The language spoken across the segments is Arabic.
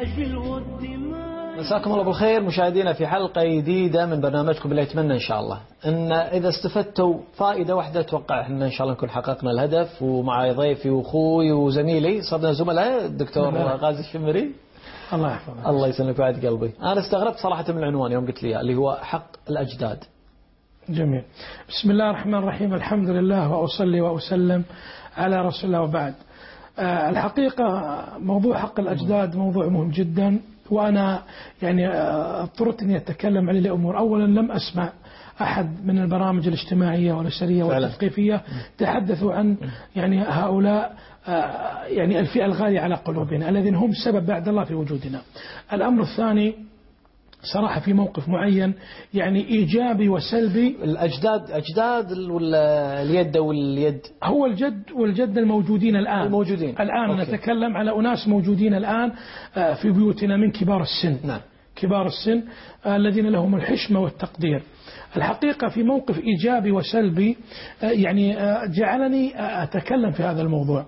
مساكم الله بالخير مشاهدينا في حلقة جديدة من برنامجكم اللي يتمنى إن شاء الله إن إذا استفدتوا فائدة واحدة أتوقع إحنا إن شاء الله نكون حققنا الهدف. ومع ضيفي وأخوي وزميلي صرنا زملاء الدكتور غازي الشمري. الله يحفظك. الله يسلمك ويعد قلبي. أنا استغربت صراحة من العنوان يوم قلت لي اللي هو حق الأجداد. جميل. بسم الله الرحمن الرحيم. الحمد لله وأصلي وأسلم على رسول الله وبعد. الحقيقة موضوع حق الأجداد موضوع مهم جدا، وأنا يعني اضطررت أني أتكلم عليه لأمور. أولا لم أسمع أحد من البرامج الاجتماعية والأسرية والتثقيفية تحدثوا عن يعني هؤلاء يعني الفئة الغالية على قلوبنا الذين هم سبب بعد الله في وجودنا. الأمر الثاني صراحة في موقف معين يعني إيجابي وسلبي. أجداد ولا اليد واليد؟ هو الجد والجد الموجودين الآن. الآن أوكي. نتكلم على أناس موجودين الآن في بيوتنا من كبار السن. نعم. كبار السن الذين لهم الحشمة والتقدير. الحقيقة في موقف إيجابي وسلبي يعني جعلني أتكلم في هذا الموضوع.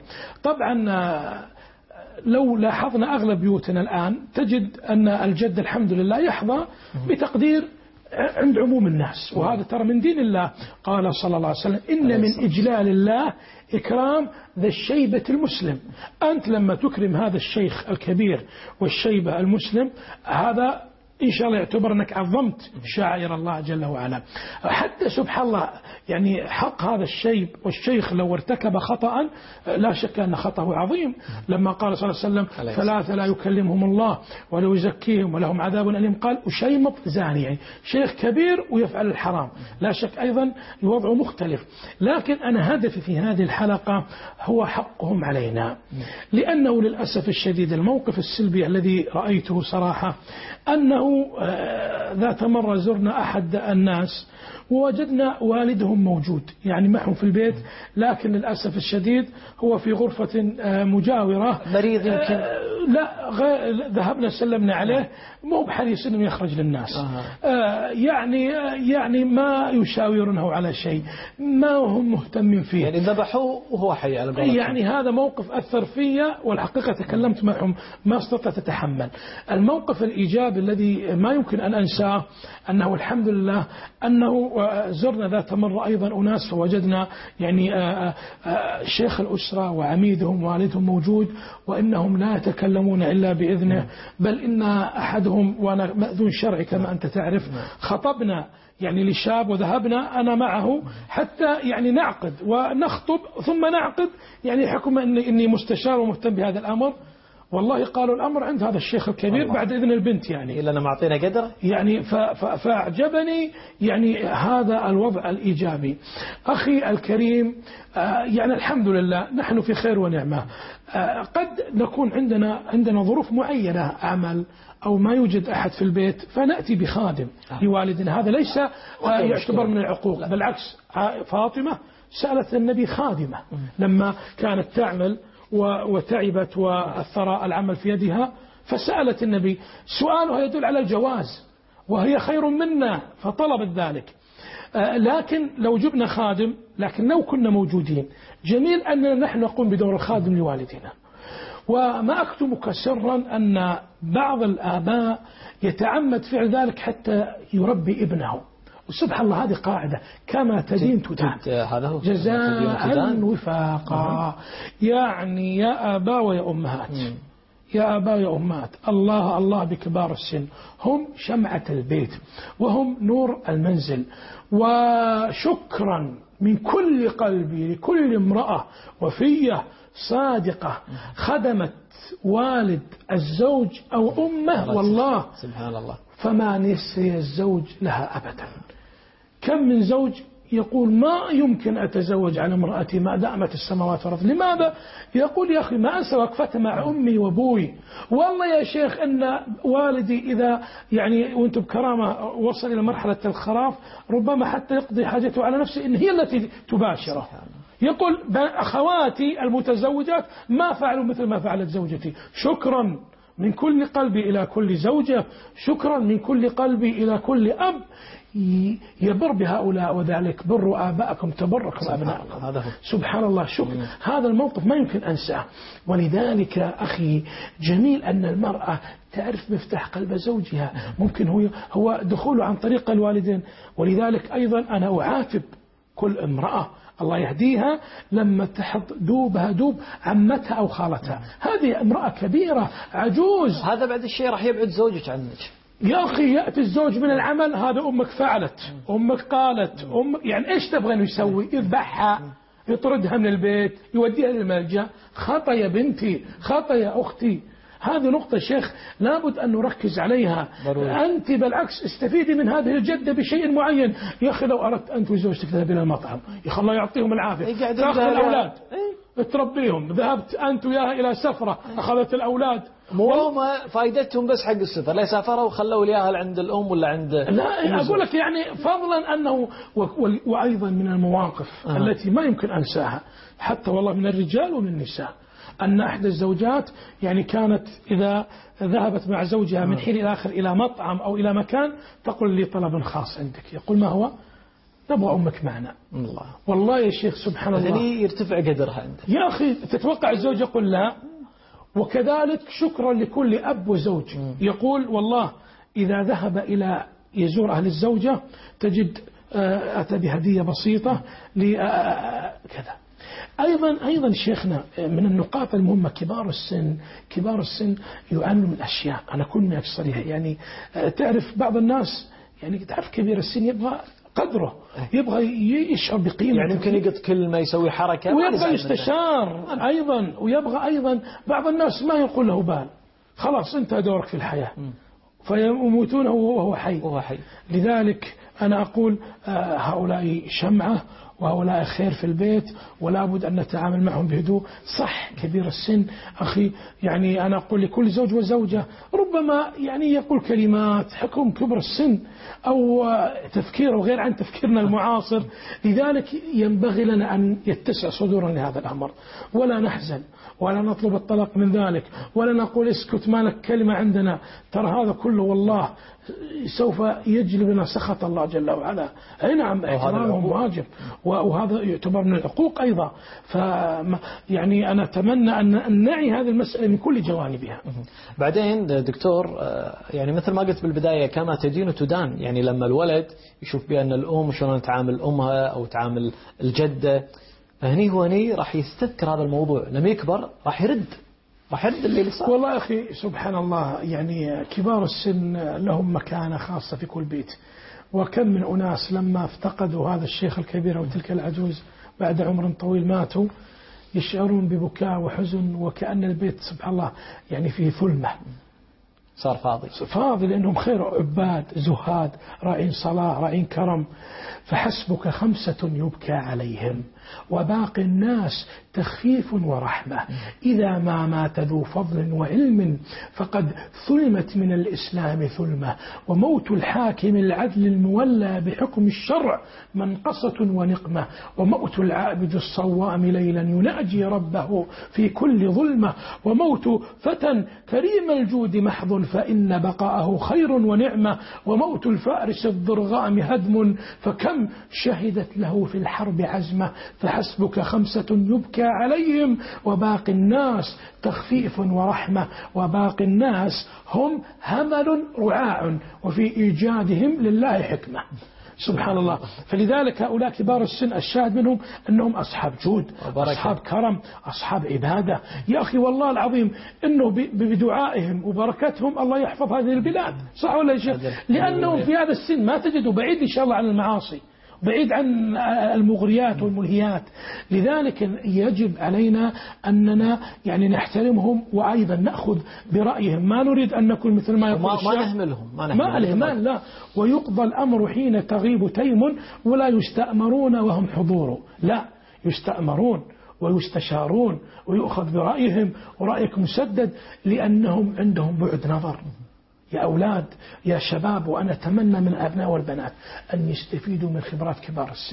طبعا لو لاحظنا أغلب بيوتنا الآن تجد أن الجد الحمد لله يحظى بتقدير عند عموم الناس، وهذا ترى من دين الله. قال صلى الله عليه وسلم إن من إجلال الله إكرام ذا الشيبة المسلم. أنت لما تكرم هذا الشيخ الكبير والشيبة المسلم هذا إن شاء الله يعتبر أنك عظمت شاعر الله جل وعلا. حتى سبحان الله يعني حق هذا الشيب والشيخ لو ارتكب خطأ لا شك أن خطأه عظيم. لما قال صلى الله عليه وسلم ثلاثة لا يكلمهم الله ولا يزكيهم ولهم عذاب أليم، قال وشيمط زاني، يعني شيخ كبير ويفعل الحرام. لا شك أيضا الوضع مختلف، لكن أنا هدفي في هذه الحلقة هو حقهم علينا. لأنه للأسف الشديد الموقف السلبي الذي رأيته صراحة أنه ذات مرة زرنا أحد الناس ووجدنا والدهم موجود يعني معهم في البيت، لكن للأسف الشديد هو في غرفة مجاورة مريض يمكن. لا ذهبنا سلمنا عليه مو بحريص انه يخرج للناس. يعني ما يشاورونه على شيء، ما هم مهتمين فيه، يعني ذبحوه وهو حي على قولتهم. يعني هذا موقف أثر فيا، والحقيقة تكلمت معهم ما استطعت أتحمل. الموقف الإيجابي الذي ما يمكن أن أنساه أنه الحمد لله أنه زرنا ذات مرة أيضا أناس فوجدنا يعني شيخ الأسرة وعميدهم والدهم موجود، وإنهم لا يتكلمون إلا بإذنه، بل إن أحدهم وأنا مأذون شرعي كما أنت تعرف خطبنا يعني لشاب وذهبنا أنا معه حتى يعني نعقد ونخطب ثم نعقد يعني حكم إني مستشار ومهتم بهذا الأمر. والله قالوا الأمر عند هذا الشيخ الكبير الله. بعد إذن البنت يعني إلا أنا معطينا قدر يعني فأعجبني يعني هذا الوضع الإيجابي. أخي الكريم يعني الحمد لله نحن في خير ونعمة. قد نكون عندنا ظروف معينة عمل أو ما يوجد أحد في البيت فنأتي بخادم لوالدنا، هذا ليس يعتبر من العقوق، بالعكس فاطمة سألت النبي خادمة لما كانت تعمل وتعبت وأثر العمل في يدها، فسألت النبي سؤالها يدل على الجواز وهي خير منا فطلبت ذلك. لكن لو جبنا خادم، لكن لو كنا موجودين جميل أننا نحن نقوم بدور الخادم لوالدنا. وما أكتمك سرا أن بعض الآباء يتعمد فعل ذلك حتى يربي ابنه، وسبحان الله هذه قاعدة كما تدين تدان جزاء وفاقا. يعني يا آباء ويا أمهات يا آباء ويا أمهات الله بكبار السن، هم شمعة البيت وهم نور المنزل. وشكرا من كل قلبي لكل امرأة وفية صادقة خدمت والد الزوج أو أمه، والله سبحان الله فما نسي الزوج لها أبدا. كم من زوج يقول ما يمكن أتزوج على امرأتي ما دامت السماوات والأرض. لماذا؟ يقول يا أخي ما أنسى وقفتها مع أمي وأبوي. والله يا شيخ أن والدي إذا يعني وأنتم بكرامة وصل إلى مرحلة الخراف ربما حتى يقضي حاجته على نفسه إن هي التي تباشره. يقول أخواتي المتزوجات ما فعلوا مثل ما فعلت زوجتي. شكرا من كل قلبي إلى كل زوجة، شكرا من كل قلبي إلى كل أب يبر بهؤلاء، وذلك بروا آباءكم تبركم أبناءكم. سبحان الله. شكر هذا الموقف ما يمكن أنساه. ولذلك أخي جميل أن المرأة تعرف مفتاح قلب زوجها، ممكن هو دخوله عن طريق الوالدين. ولذلك أيضا أنا أعاتب كل امرأة الله يهديها لما تحط دوبها دوب عمتها أو خالتها، هذه امرأة كبيرة عجوز. هذا بعد الشيء راح يبعد زوجك عنك يا أخي. يأتي الزوج من العمل، هذا أمك فعلت، أمك قالت، يعني إيش تبغى يسوي؟ يذبحها، يطردها من البيت، يوديها للملجأ. خطأ يا بنتي، خطأ يا أختي. هذه نقطة شيخ لابد أن نركز عليها. أنت بالعكس استفيدي من هذه الجدة بشيء معين. يا أخي لو أردت أنت وزوجتك تذهبين إلى المطعم، يا أخي الله يعطيهم العافية، تأخذ الأولاد تربيهم، ذهبت أنت وياها إلى سفرة، أخذت الأولاد. مو فائدتهم بس حق السفر، لا سافروا وخلوا لياها عند الأم ولا عند. لا أقول لك يعني فضلا أنه وأيضا من المواقف التي ما يمكن أنساها حتى والله من الرجال ومن النساء، أن أحد الزوجات يعني كانت إذا ذهبت مع زوجها من حين إلى آخر إلى مطعم أو إلى مكان تقول لي طلب خاص عندك. يقول ما هو؟ نبغى أمك معنا. الله. والله يا شيخ سبحان الله يرتفع قدرها عندك. يا أخي تتوقع الزوج يقول لا؟ وكذلك شكرا لكل أب وزوج يقول والله إذا ذهب إلى يزور أهل الزوجة تجد أتى بهدية بسيطة كذا. أيضا شيخنا من النقاط المهمة كبار السن يعانون من أشياء. أنا كل ما صريح يعني تعرف بعض الناس يعني تعرف كبير السن يبغى قدره، يبغى يشعر بقيمة، يعني يمكن يقط كلمة يسوي حركة ويبغى يستشار أيضا، ويبغى أيضا بعض الناس ما يقول له بال، خلاص انتهى دورك في الحياة فيموتون وهو حي. لذلك أنا أقول هؤلاء شمعة وهؤلاء خير في البيت، ولا بد أن نتعامل معهم بهدوء. صح كبير السن أخي يعني أنا أقول لكل زوج وزوجة ربما يعني يقول كلمات حكم كبر السن أو تفكيره غير عن تفكيرنا المعاصر. لذلك ينبغي لنا أن يتسع صدورنا لهذا الأمر، ولا نحزن ولا نطلب الطلاق من ذلك، ولا نقول اسكت ما لك كلمة عندنا. ترى هذا كله والله سوف يجلب لنا سخط الله جل وعلا. أي نعم احترامهم واجب، وهذا يعتبر من الحقوق أيضا. يعني أنا أتمنى أن نعي هذه المسألة من كل جوانبها. بعدين دكتور يعني مثل ما قلت بالبداية كما تدين تدان، يعني لما الولد يشوف بأن الأم شلون تعامل أمها أو تعامل الجدة، هني راح يستذكر هذا الموضوع، لما يكبر راح يرد اللي صار. والله أخي سبحان الله يعني كبار السن لهم مكانة خاصة في كل بيت، وكم من أناس لما افتقدوا هذا الشيخ الكبير أو تلك العجوز بعد عمر طويل ماتوا يشعرون ببكاء وحزن، وكأن البيت سبحان الله يعني فيه ظلمة، صار فاضي لأنهم خير عباد زهاد راعين صلاة راعين كرم. فحسبك 5 يبكى عليهم وباقي الناس تخفيف ورحمة. إذا ما مات ذو فضل وعلم فقد ثلمت من الإسلام ثلمة، وموت الحاكم العدل المولى بحكم الشرع منقصة ونقمة، وموت العابد الصوام ليلا يناجي ربه في كل ظلمة، وموت فتى كريم الجود محض فإن بقاءه خير ونعمة، وموت الفارس الضرغام هدم فكم شهدت له في الحرب عزمة. فحسبك 5 يبكى عليهم وباقي الناس تخفيف ورحمة، وباقي الناس هم همل رعاع وفي إيجادهم لله حكمة. سبحان الله. فلذلك هؤلاء كبار السن الشاهد منهم أنهم أصحاب جود، أصحاب كرم، أصحاب عبادة. يا أخي والله العظيم أنه بدعائهم وبركتهم الله يحفظ هذه البلاد، صح ولا يا شيخ؟ لأنهم في هذا السن ما تجدوا بعيد إن شاء الله عن المعاصي، بعيد عن المغريات والملهيات. لذلك يجب علينا أننا يعني نحترمهم وأيضا نأخذ برأيهم، ما نريد أن نكون مثل ما يقول ما نهملهم ما الإهمال لا. ويقضى الأمر حين تغيب تيم ولا يستأمرون وهم حضور، لا يستأمرون ويستشارون ويؤخذ برأيهم، ورأيك مسدد لأنهم عندهم بعد نظر. يا أولاد يا شباب، وأنا أتمنى من الأبناء والبنات أن يستفيدوا من خبرات كبار السن.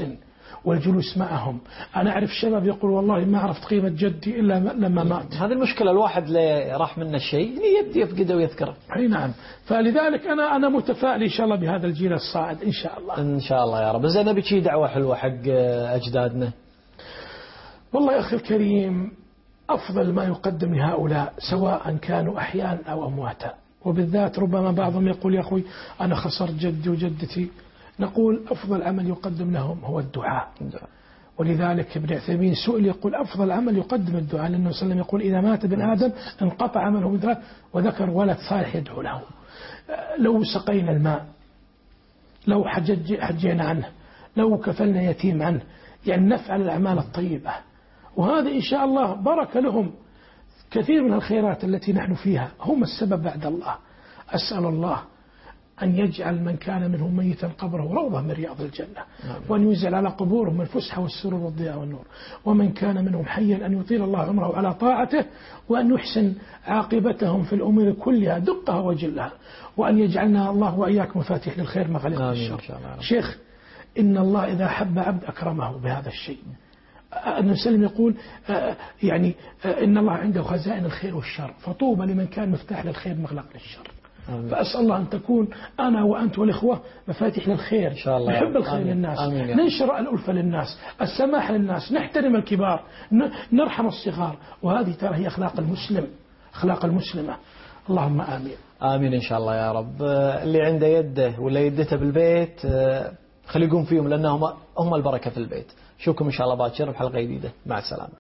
والجلوس معهم. أنا أعرف شباب يقول والله ما عرفت قيمة جدي إلا لما مات. هذه المشكلة، الواحد لا راح منه الشيء يبدي يفقده ويذكره. أي نعم. فلذلك أنا متفائل إن شاء الله بهذا الجيل الصاعد إن شاء الله. إن شاء الله يا رب. زين، نبي شي دعوة حلوة حق أجدادنا. والله يا أخي الكريم، أفضل ما يقدم لهؤلاء سواء كانوا أحياء أو أمواتا، وبالذات ربما بعضهم يقول يا أخوي أنا خسرت جدي وجدتي، نقول أفضل عمل يقدم لهم هو الدعاء. ولذلك ابن عثيمين سئل يقول أفضل عمل يقدم الدعاء، لأنه صلى الله عليه وسلم يقول إذا مات ابن آدم انقطع عمله من ثلاث، وذكر ولد صالح يدعو له. لو سقينا الماء، لو حجينا عنه، لو كفلنا يتيم عنه، يعني نفعل الأعمال الطيبة، وهذا إن شاء الله بركة لهم. كثير من الخيرات التي نحن فيها هم السبب بعد الله. أسأل الله أن يجعل من كان منهم ميتا قبره روضة من رياض الجنة، وأن ينزل على قبورهم الفسحة والسرور والضياء والنور، ومن كان منهم حيا أن يطيل الله عمره على طاعته، وأن يحسن عاقبتهم في الأمور كلها دقها وجلها، وأن يجعلنا الله وإياك مفاتيح للخير مغاليق الشر. شيخ، إن الله إذا حب عبد أكرمه بهذا الشيء. النبي صلى الله عليه وسلم يقول يعني إن الله عنده خزائن الخير والشر، فطوبى لمن كان مفتاح للخير مغلق للشر. فأسأل الله أن تكون أنا وأنت والإخوة مفاتيح للخير، إن شاء الله. نحب الخير للناس، ننشر الألفة للناس، السماح للناس، نحترم الكبار، نرحم الصغار، وهذه ترى هي أخلاق المسلم، أخلاق المسلمة. اللهم آمين. آمين إن شاء الله يا رب. اللي عنده يده ولا يدته بالبيت خلي يقوم فيهم، لأنهم هم البركة في البيت. شوفكم إن شاء الله باكر بحلقة جديدة. مع السلامة.